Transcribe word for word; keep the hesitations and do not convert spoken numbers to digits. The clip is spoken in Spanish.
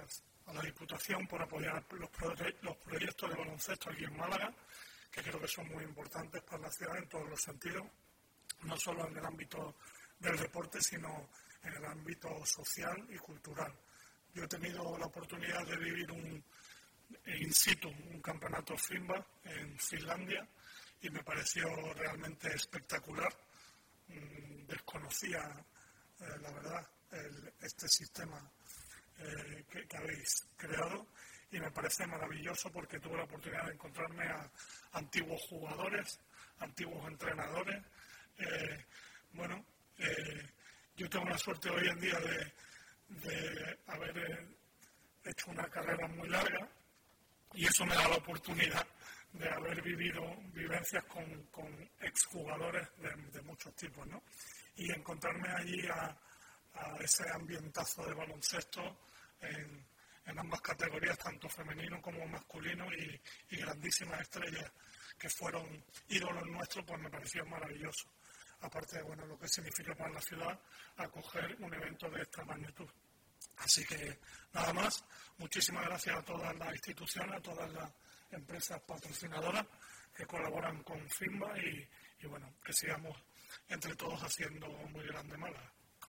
gracias a la Diputación por apoyar los, proye los proyectos de baloncesto aquí en Málaga, que creo que son muy importantes para la ciudad en todos los sentidos, no solo en el ámbito del deporte, sino en el ámbito social y cultural. Yo he tenido la oportunidad de vivir un in situ, un campeonato FIBA en Finlandia, y me pareció realmente espectacular. Desconocía, eh, la verdad, el, este sistema eh, que, que habéis creado, y me parece maravilloso porque tuve la oportunidad de encontrarme a antiguos jugadores, antiguos entrenadores. Eh, bueno, eh, yo tengo la suerte hoy en día de, de haber eh, hecho una carrera muy larga, y eso me da la oportunidad de haber vivido vivencias con, con exjugadores de, de muchos tipos, ¿no? Y encontrarme allí a, a ese ambientazo de baloncesto en, en ambas categorías, tanto femenino como masculino, y, y grandísimas estrellas que fueron ídolos nuestros, pues me pareció maravilloso. Aparte de, bueno, lo que significa para la ciudad acoger un evento de esta magnitud. Así que nada más, muchísimas gracias a todas las instituciones, a todas las empresas patrocinadoras que colaboran con FIBA, y, y bueno, que sigamos entre todos haciendo muy grande Málaga.